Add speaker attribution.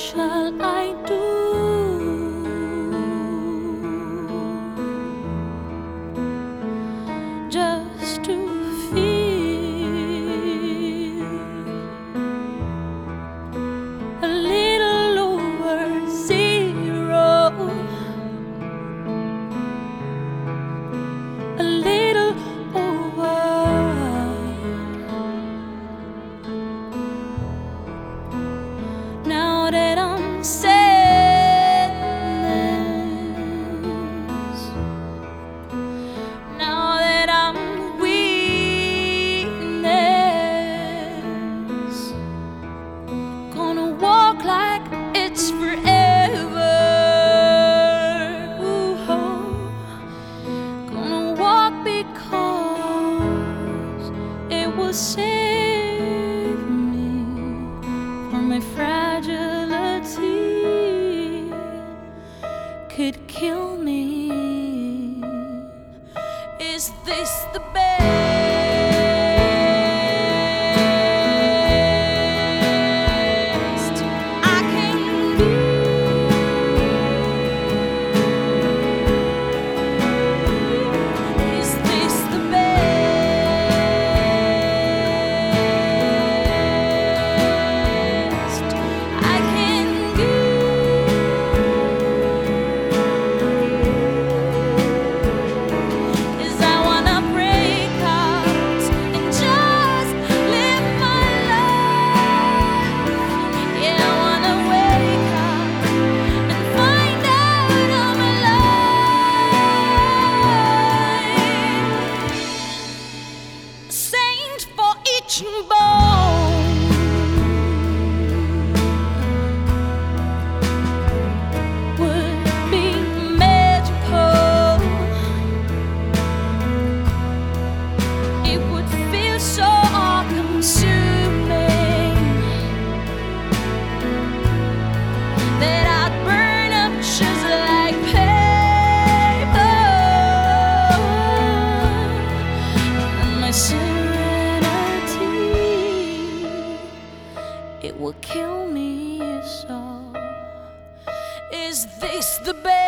Speaker 1: shall I do just to feel a little over zero, a little over? Now that I'm sadness, now that I'm weakness, gonna walk like it's forever. Ooh, gonna walk because it will save me from my fragility. Could kill me. Is this the best I can do? Is this the best I can do? 'Cause I wanna break out and just live my life. Yeah, I wanna wake up and find out I'm alive. A saint for each bone, would be magical. It would feel so all-consuming that I'd burn up just like paper. And my serenity, it will kill me. So, is this the best